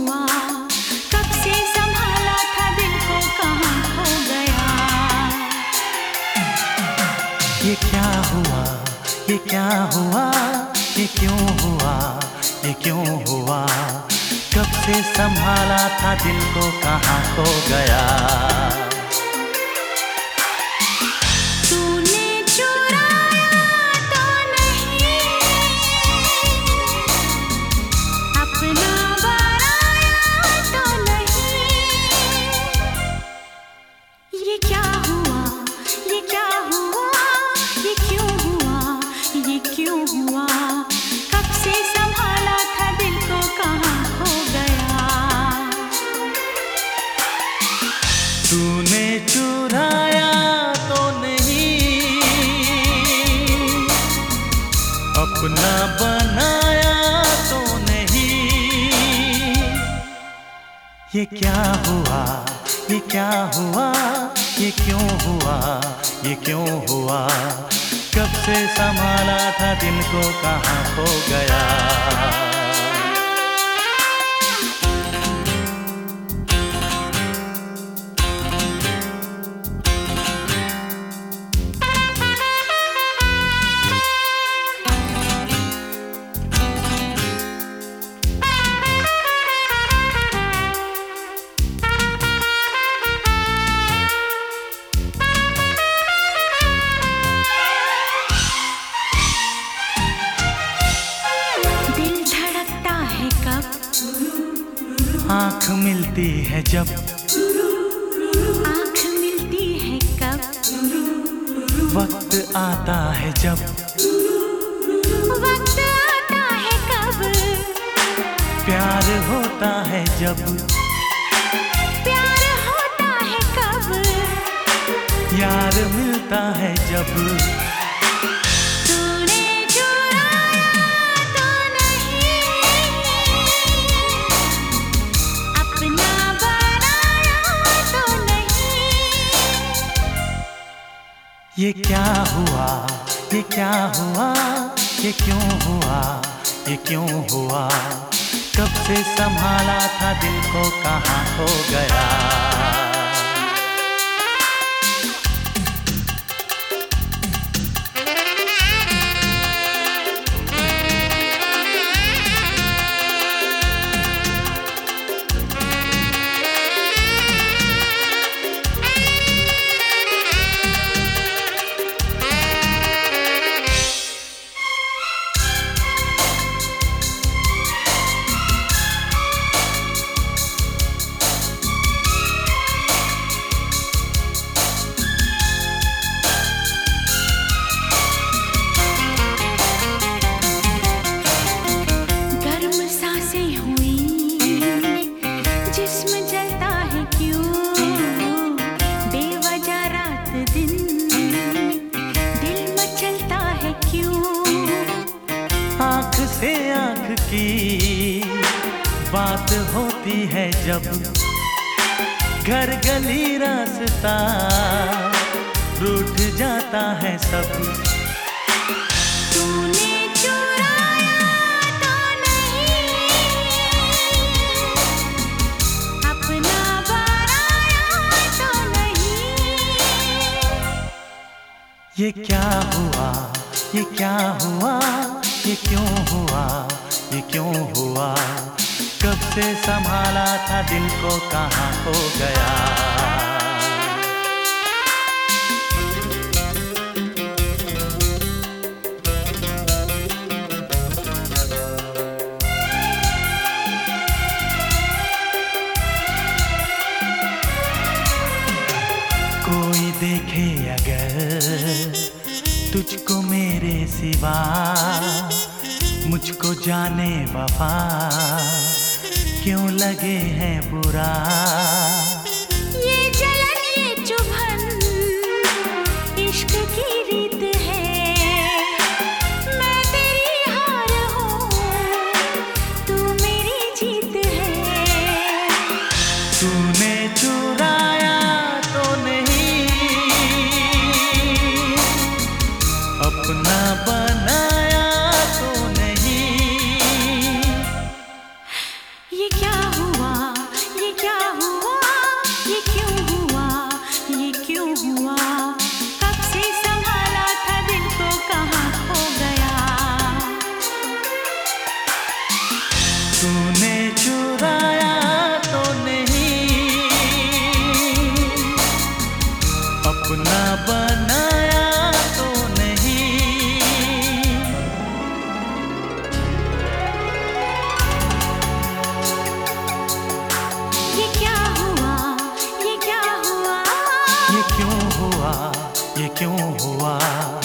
हुआ, कब से संभाला था दिल को, कहाँ खो गया। ये क्या हुआ, ये क्या हुआ, ये क्यों हुआ, ये क्यों हुआ, कब से संभाला था दिल को, कहाँ खो गया। तूने चुराया तो नहीं, अपना बनाया तो नहीं। ये क्या हुआ, ये क्या हुआ, ये क्यों हुआ, ये क्यों हुआ, कब से संभाला था दिल को, कहाँ खो गया। आँख मिलती है जब, आँख मिलती है कब, वक्त आता है जब, वक्त आता है कब, प्यार होता है जब, प्यार होता है कब, यार मिलता है जब। ये क्या हुआ, ये क्या हुआ, ये क्यों हुआ, ये क्यों हुआ, कब से संभाला था दिल को, कहाँ खो गया। आँख से आँख की बात होती है जब, घर गली रास्ता रूठ जाता है सब। तूने चुराया तो नहीं, अपना बनाया तो नहीं। ये क्या हुआ, ये क्या हुआ, ये क्यों हुआ, ये क्यों हुआ, कब से संभाला था दिल को, कहाँ खो गया। कोई देखे अगर तुझको मेरे सिवा, मुझको जाने वफा क्यों लगे है बुरा। ये जलन ये चुभन इश्क की रीत है, मैं तेरी हार हूँ तू मेरी जीत है। तूने चुराया तो नहीं, अपना बनाया तो नहीं। ये क्या हुआ, हुआ।